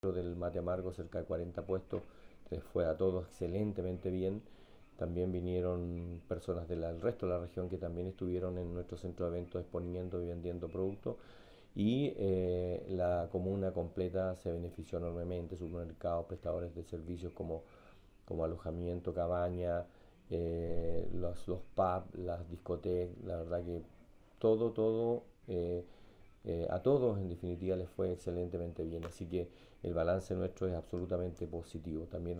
del mate amargo, cerca de 40 puestos, les fue a todos excelentemente bien. También vinieron personas del resto de la región que también estuvieron en nuestro centro de eventos exponiendo y vendiendo productos. Y la comuna completa se benefició enormemente, supermercados, prestadores de servicios como alojamiento, cabaña, los pubs, las discotecas, la verdad que todo, a todos en definitiva les fue excelentemente bien, así que el balance nuestro es absolutamente positivo. También